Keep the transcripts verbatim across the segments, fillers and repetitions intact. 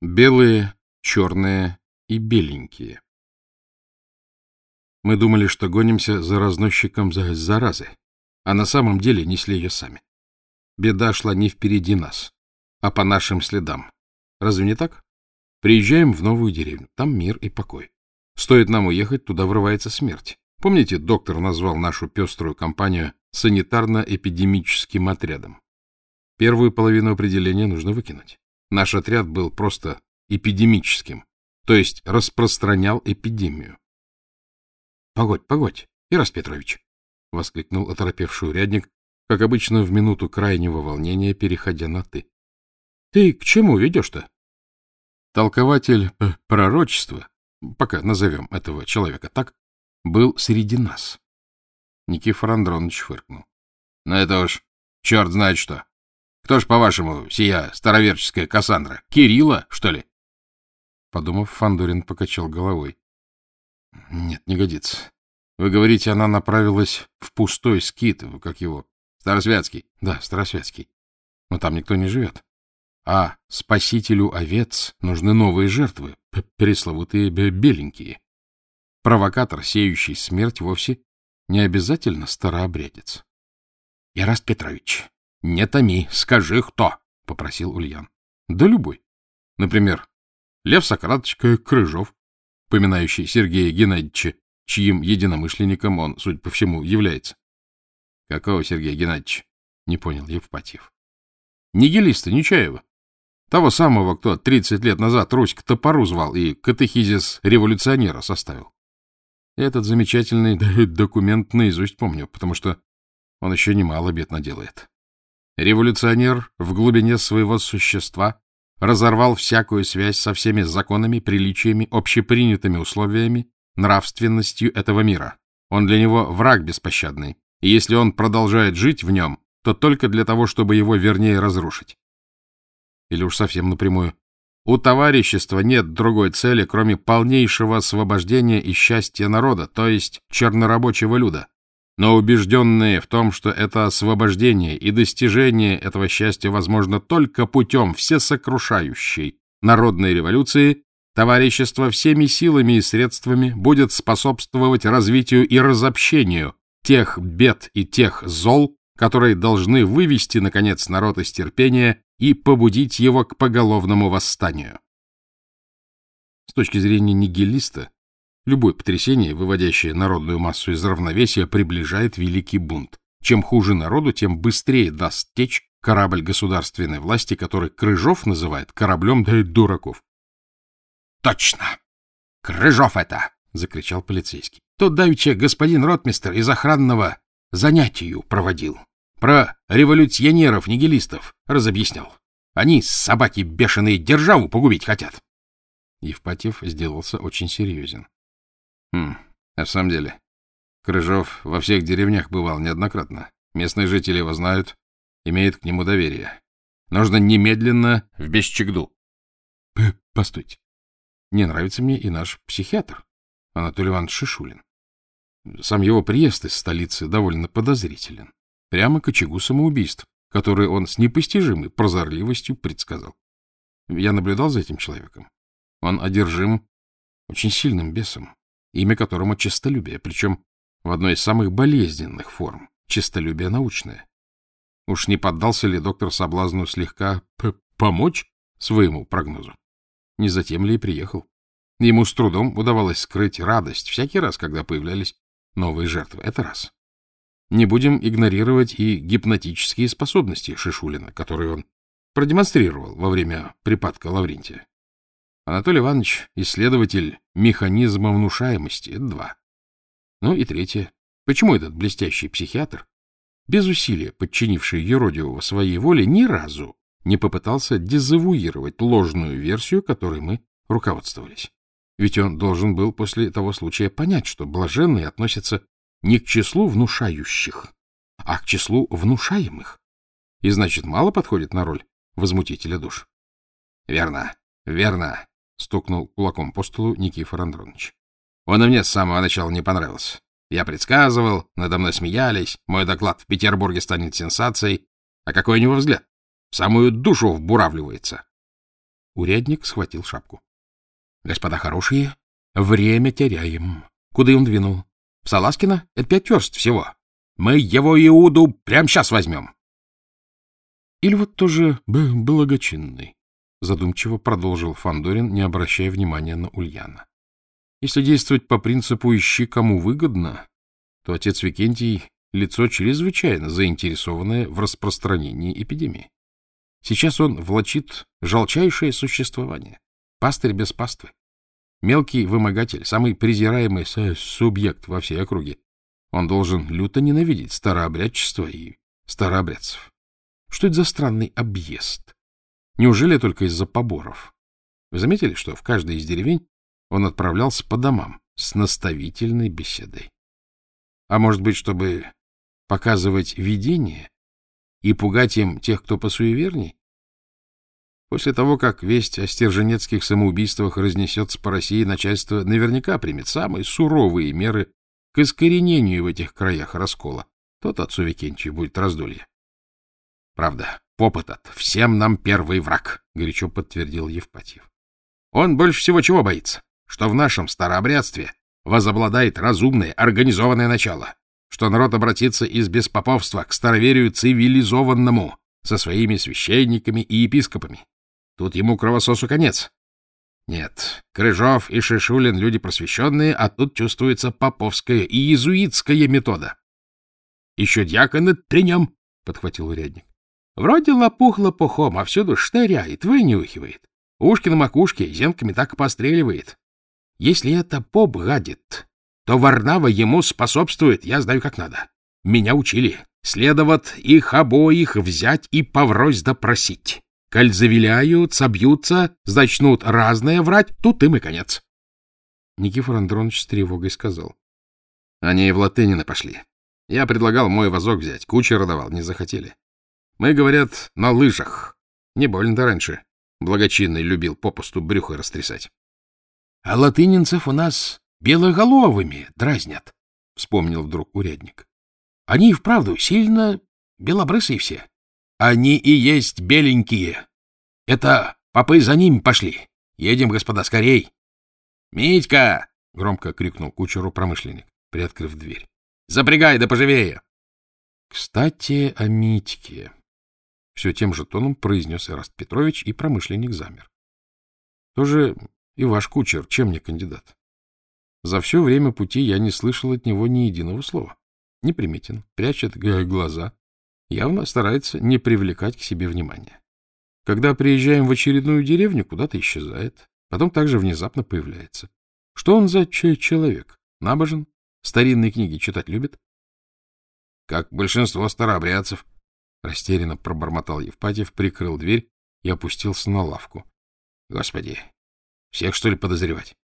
Белые, черные и беленькие. Мы думали, что гонимся за разносчиком за заразы, а на самом деле несли ее сами. Беда шла не впереди нас, а по нашим следам. Разве не так? Приезжаем в новую деревню, там мир и покой. Стоит нам уехать, туда врывается смерть. Помните, доктор назвал нашу пеструю компанию санитарно-эпидемическим отрядом? Первую половину определения нужно выкинуть. Наш отряд был просто эпидемическим, то есть распространял эпидемию. — Погодь, погодь, Ирас Петрович! — воскликнул оторопевший урядник, как обычно в минуту крайнего волнения, переходя на «ты». — Ты к чему ведешь-то? Толкователь пророчества, пока назовем этого человека так, был среди нас. Никифор Андронович фыркнул. — Ну это уж черт знает что. Кто ж, по-вашему, сия староверческая Кассандра? Кирилла, что ли? Подумав, Фандорин покачал головой. — Нет, не годится. Вы говорите, она направилась в пустой скит, как его? Старосвятский. Да, Старосвятский. Но там никто не живет. А спасителю овец нужны новые жертвы, пресловутые беленькие. Провокатор, сеющий смерть, вовсе не обязательно старообрядец. — Ираст Петрович, не томи, скажи, кто? — попросил Ульян. — Да любой. Например, Лев Сократович Крыжов, поминающий Сергея Геннадьевича, чьим единомышленником он, судя по всему, является. — Какого Сергея Геннадьевича? — не понял Евпатьев. — Нигилиста Нечаева. Того самого, кто тридцать лет назад Русь к топору звал и катехизис революционера составил. Этот замечательный документ наизусть помню, потому что он еще немало бед наделает. Революционер в глубине своего существа разорвал всякую связь со всеми законами, приличиями, общепринятыми условиями, нравственностью этого мира. Он для него враг беспощадный, и если он продолжает жить в нем, то только для того, чтобы его вернее разрушить. Или уж совсем напрямую. У товарищества нет другой цели, кроме полнейшего освобождения и счастья народа, то есть чернорабочего люда. Но убежденные в том, что это освобождение и достижение этого счастья возможно только путем всесокрушающей народной революции, товарищество всеми силами и средствами будет способствовать развитию и разобщению тех бед и тех зол, которые должны вывести, наконец, народ из терпения и побудить его к поголовному восстанию. С точки зрения нигилиста, любое потрясение, выводящее народную массу из равновесия, приближает великий бунт. Чем хуже народу, тем быстрее даст течь корабль государственной власти, который Крыжов называет кораблем для дураков. — Точно! Крыжов это! — закричал полицейский. — Тут давеча господин ротмистр из охранного занятию проводил. Про революционеров-нигилистов разобъяснял. Они, собаки бешеные, державу погубить хотят. Евпатьев сделался очень серьезен. Хм, а в самом деле, Крыжов во всех деревнях бывал неоднократно. Местные жители его знают, имеют к нему доверие. Нужно немедленно в Бесчегду. Постойте. Не нравится мне и наш психиатр, Анатолий Иванович Шишулин. Сам его приезд из столицы довольно подозрителен. Прямо к очагу самоубийств, которые он с непостижимой прозорливостью предсказал. Я наблюдал за этим человеком. Он одержим очень сильным бесом, имя которому честолюбие, причем в одной из самых болезненных форм — честолюбие научное. Уж не поддался ли доктор соблазну слегка помочь своему прогнозу? Не затем ли и приехал? Ему с трудом удавалось скрыть радость всякий раз, когда появлялись новые жертвы. Это раз. Не будем игнорировать и гипнотические способности Шишулина, которые он продемонстрировал во время припадка Лаврентия. Анатолий Иванович — исследователь механизма внушаемости. Это два. Ну и третье. Почему этот блестящий психиатр, без усилия подчинивший юродивого своей воле, ни разу не попытался дезавуировать ложную версию, которой мы руководствовались? Ведь он должен был после того случая понять, что блаженные относятся не к числу внушающих, а к числу внушаемых. И, значит, мало подходит на роль возмутителя душ. — Верно, верно, — стукнул кулаком по столу Никифор Андронович. — Он и мне с самого начала не понравился. Я предсказывал, надо мной смеялись, мой доклад в Петербурге станет сенсацией. А какой у него взгляд? В самую душу вбуравливается. Урядник схватил шапку. — Господа хорошие, время теряем. Куда он двинул? В Саласкино? Это пять верст всего. Мы его Иуду прямо сейчас возьмем. Или вот тоже благочинный, задумчиво продолжил Фандорин, не обращая внимания на Ульяна. Если действовать по принципу «ищи, кому выгодно», то отец Викентий — лицо чрезвычайно заинтересованное в распространении эпидемии. Сейчас он влачит жалчайшее существование, пастырь без паствы, мелкий вымогатель, самый презираемый субъект во всей округе. Он должен люто ненавидеть старообрядчество и старообрядцев. Что это за странный объезд? Неужели только из-за поборов? Вы заметили, что в каждой из деревень он отправлялся по домам с наставительной беседой? А может быть, чтобы показывать видение и пугать им тех, кто посуеверней? После того, как весть о стерженецких самоубийствах разнесется по России, начальство наверняка примет самые суровые меры к искоренению в этих краях раскола. Тот отцу Викентию будет раздолье. Правда, поп этот всем нам первый враг, — горячо подтвердил Евпатьев. Он больше всего чего боится? Что в нашем старообрядстве возобладает разумное, организованное начало, что народ обратится из беспоповства к староверию цивилизованному со своими священниками и епископами. Тут ему кровососу конец. Нет, Крыжов и Шишулин — люди просвещенные, а тут чувствуется поповская и иезуитская метода. — Еще дьякона тренем, — подхватил урядник. — Вроде лопух лопухом, а всюду штыряет, вынюхивает. Ушки на макушке зенками так и постреливает. Если это поп гадит, то Варнава ему способствует, я знаю как надо. Меня учили. Следоват их обоих взять и поврось допросить. Коль завиляют, собьются, зачнут разное врать, тут им и конец. Никифор Андронович с тревогой сказал. Они и в Латынина пошли. Я предлагал мой вазок взять, кучера давал, не захотели. Мы, говорят, на лыжах. Не больно-то раньше. Благочинный любил попусту брюхо растрясать. — А латынинцев у нас белоголовыми дразнят, — вспомнил вдруг урядник. — Они и вправду сильно белобрысые все. Они и есть беленькие. Это попы за ними пошли. Едем, господа, скорей. — Митька! — громко крикнул кучеру промышленник, приоткрыв дверь. — Запрягай, да поживее! — Кстати, о Митьке. Все тем же тоном произнес Эраст Петрович, и промышленник замер. Тоже и ваш кучер, чем не кандидат? За все время пути я не слышал от него ни единого слова. Неприметен, прячет глаза, явно старается не привлекать к себе внимания. Когда приезжаем в очередную деревню, куда-то исчезает, потом также внезапно появляется. Что он за человек? Набожен? Старинные книги читать любит? Как большинство старообрядцев. Растерянно пробормотал Евпатьев, прикрыл дверь и опустился на лавку. Господи, всех, что ли, подозревать?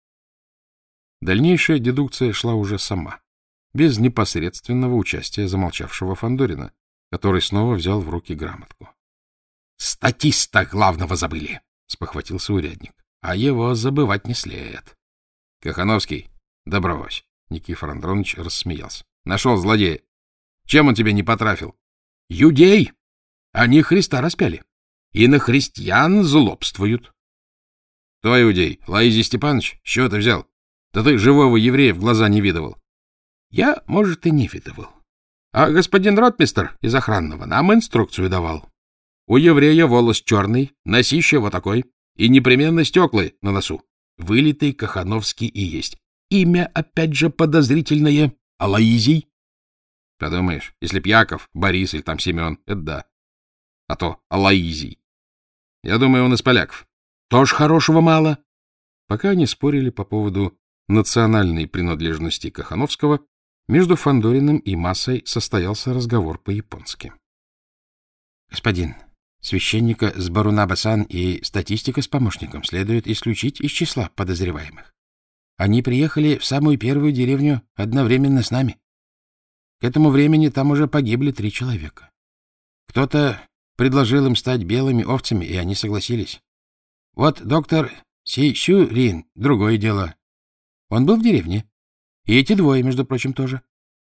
Дальнейшая дедукция шла уже сама, без непосредственного участия замолчавшего Фандорина, который снова взял в руки грамотку. — Статиста главного забыли, — спохватился урядник. — А его забывать не след. — Кахановский, да брось, — Никифор Андронович рассмеялся. — Нашел злодея. Чем он тебя не потрафил? — Юдей! Они Христа распяли. И на христиан злобствуют. — Кто иудей? Лаизий Степанович? С чего ты взял? Да ты живого еврея в глаза не видывал. — Я, может, и не видывал. А господин ротмистр из охранного нам инструкцию давал. У еврея волос черный, носище вот такой, и непременно стеклы на носу. Вылитый Кахановский и есть. Имя, опять же, подозрительное. Алоизий. Подумаешь, если б Яков, Борис или там Семен, это да. А то Алоизий. Я думаю, он из поляков. Тоже хорошего мало. Пока они спорили по поводу национальной принадлежности Кахановского, между Фандориным и массой состоялся разговор по-японски. — Господин, священника с Барунабасан и статистика с помощником следует исключить из числа подозреваемых. Они приехали в самую первую деревню одновременно с нами. К этому времени там уже погибли три человека. Кто-то предложил им стать белыми овцами, и они согласились. Вот доктор Си-Сю-Рин — другое дело. Он был в деревне. И эти двое, между прочим, тоже.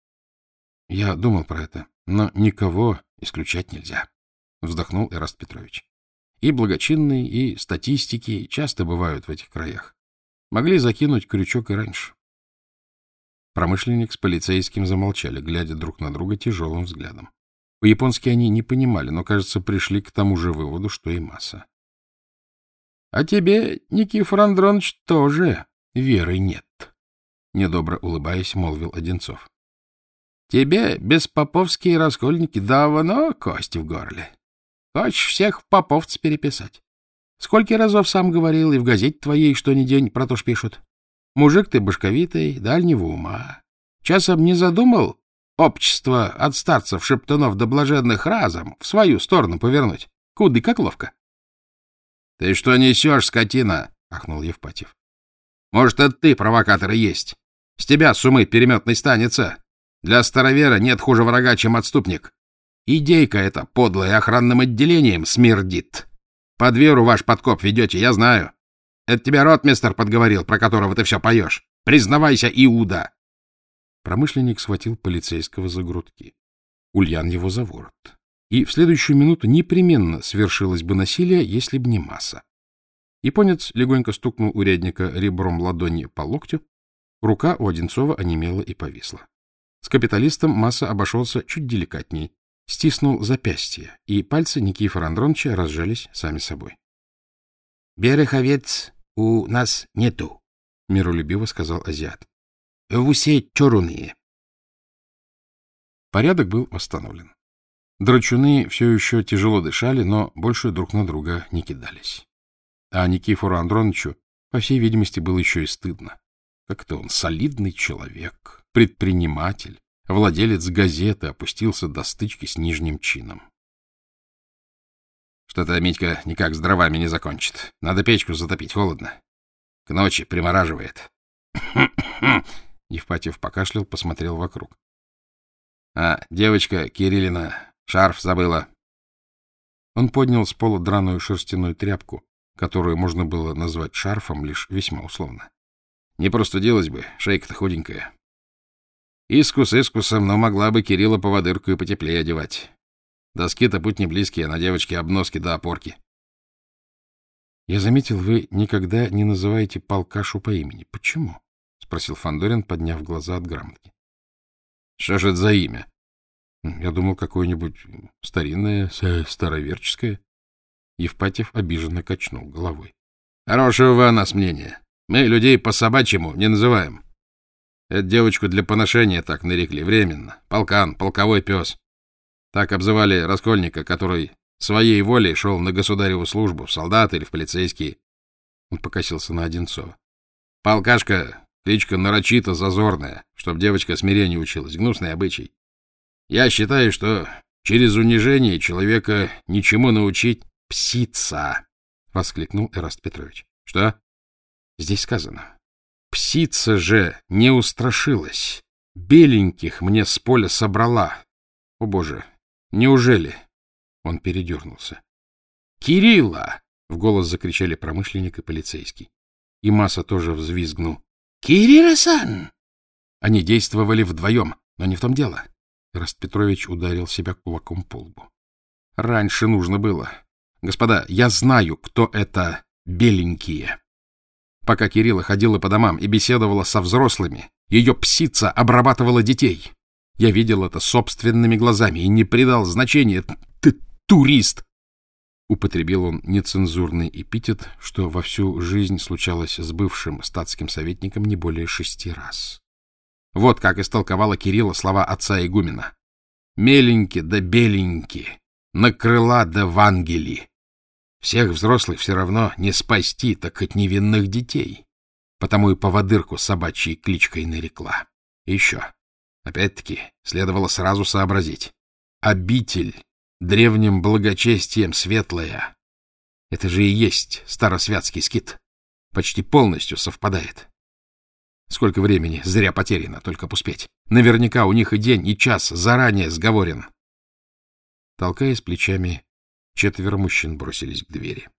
Я думал про это, но никого исключать нельзя, — вздохнул Эраст Петрович. И благочинные, и статистики часто бывают в этих краях. Могли закинуть крючок и раньше. Промышленник с полицейским замолчали, глядя друг на друга тяжелым взглядом. По-японски они не понимали, но, кажется, пришли к тому же выводу, что и Маса. — А тебе, Никифор Андронович, тоже веры нет, — недобро улыбаясь, молвил Одинцов. — Тебе беспоповские раскольники давно кости в горле. Хочешь всех в поповцы переписать. Сколько разов сам говорил, и в газете твоей что ни день про то ж пишут. Мужик ты башковитый, дальнего ума. Часом не задумал общество от старцев, шептунов до блаженных разом в свою сторону повернуть? Куды как ловко. — Ты что несешь, скотина? — ахнул Евпатьев. — Может, это ты, провокатор, и есть? С тебя с умы переметной станется. Для старовера нет хуже врага, чем отступник. Идейка эта подлая охранным отделением смердит. Под веру ваш подкоп ведете, я знаю. Это тебя ротмистр подговорил, про которого ты все поешь. Признавайся, Иуда. Промышленник схватил полицейского за грудки. Ульян его за ворот. И в следующую минуту непременно свершилось бы насилие, если б не Маса. Японец легонько стукнул урядника ребром ладони по локтю. Рука у Одинцова онемела и повисла. С капиталистом Маса обошелся чуть деликатней. Стиснул запястье, и пальцы Никифора Андроновича разжались сами собой. — Берых овец у нас нету, — миролюбиво сказал азиат. — Все чоруные. Порядок был восстановлен. Драчуны все еще тяжело дышали, но больше друг на друга не кидались. А Никифору Андроновичу, по всей видимости, было еще и стыдно. Как-то он солидный человек, предприниматель, владелец газеты, опустился до стычки с нижним чином. — Что-то Митька никак с дровами не закончит. Надо печку затопить, холодно. К ночи примораживает. Евпатьев покашлял, посмотрел вокруг. — А, девочка Кириллина шарф забыла. Он поднял с пола драную шерстяную тряпку, которую можно было назвать шарфом лишь весьма условно. Не простудилась бы, шейка-то худенькая. Искус искусом, но могла бы Кирилла поводырку и потеплее одевать. Доски-то путь не близкий, а на девочке обноски до опорки. — Я заметил, вы никогда не называете полкашу по имени. Почему? — спросил Фандорин, подняв глаза от грамотки. — Что же это за имя? — Я думал, какое-нибудь старинное, староверческое. Евпатьев обиженно качнул головой. — Хорошего вы о нас мнения. Мы людей по-собачьему не называем. Эту девочку для поношения так нарекли временно. Полкан, полковой пес. Так обзывали раскольника, который своей волей шел на государеву службу, в солдаты или в полицейские. Он покосился на Одинцова. Полкашка — кличка нарочито зазорная, чтоб девочка смирению училась. Гнусный обычай. Я считаю, что через унижение человека ничему научить — псица, — воскликнул Эраст Петрович. — Что? — Здесь сказано. Псица же не устрашилась. Беленьких мне с поля собрала. О, Боже, неужели? Он передернулся. «Кирилла!» — в голос закричали промышленник и полицейский. И Маса тоже взвизгнул. «Кирилла-сан!» Они действовали вдвоем, но не в том дело. Эраст Петрович ударил себя кулаком по лбу. Раньше нужно было. Господа, я знаю, кто это беленькие. Пока Кирилла ходила по домам и беседовала со взрослыми, ее псица обрабатывала детей. Я видел это собственными глазами и не придал значения. Ты турист! Употребил он нецензурный эпитет, что во всю жизнь случалось с бывшим статским советником не более шести раз. Вот как истолковала Кирилла слова отца игумена. «Меленьки да беленьки, на крыла да вангели. Всех взрослых все равно не спасти, так хоть невинных детей. Потому и поводырку собачьей кличкой нарекла. И еще, опять-таки, следовало сразу сообразить. Обитель древним благочестием светлая. Это же и есть старосвятский скит. Почти полностью совпадает. Сколько времени зря потеряно, только б успеть. Наверняка у них и день, и час заранее сговорен. Толкаясь плечами, четверо мужчин бросились к двери.